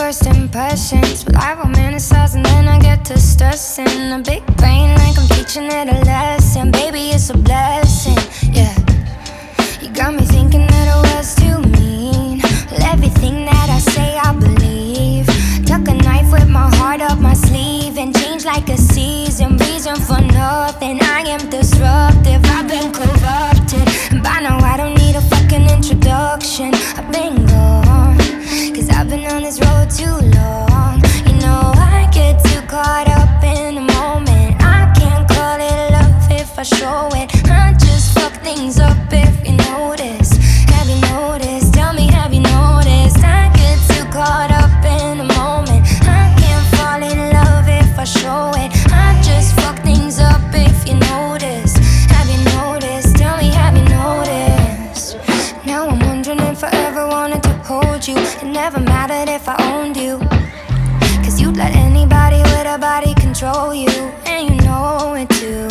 first impressions. Well, I romanticize and then I get to stressing. A big brain like I'm teaching it a lesson. Baby, it's a blessing, yeah. You got me thinking that I was too mean. Well, everything that I say I believe. Tuck a knife with my heart up my sleeve and change like a season. Reason for nothing, I am disruptive. I've been corrupted, and by now I don't need a fucking introduction. I've been gone, cause I've been on this road too long. You know I get too caught up in the moment. I can't call it love if I show it. I just fuck things up if you notice. Have you noticed? Tell me, have you noticed? I get too caught up in the moment. I can't fall in love if I show it. I just fuck things up if you notice. Have you noticed? Tell me, have you noticed? Now I'm wondering if I ever wanted to hold you. It never mattered if I owned you, cause you'd let anybody with a body control you, and you know it too.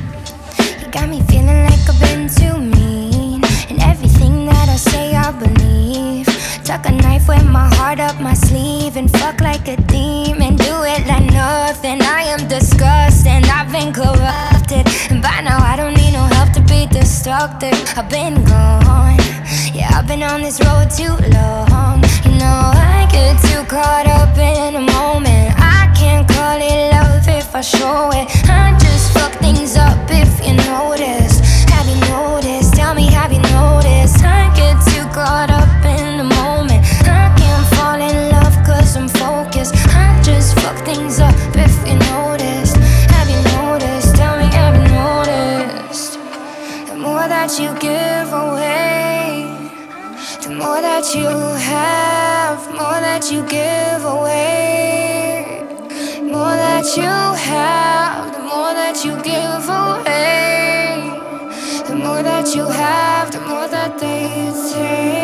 You got me feeling like I've been too mean, and everything that I say I believe. Tuck a knife with my heart up my sleeve and fuck like a demon. Do it like nothing. I am disgusting. I've been corrupted, and by now I don't need no help to be destructive. I've been gone, yeah, I've been on this road too long. You know I get too caught up in a moment. I can't call it love if I show it. I just fuck things up if you notice. Have you noticed? Tell me, have you noticed? I get too caught up in the moment. I can't fall in love cause I'm focused. I just fuck things up if you notice. Have you noticed? Tell me, have you noticed? The more that you give away, the more that you have, more that you give away. More that you have, the more that you give away. The more that you have, the more that they take.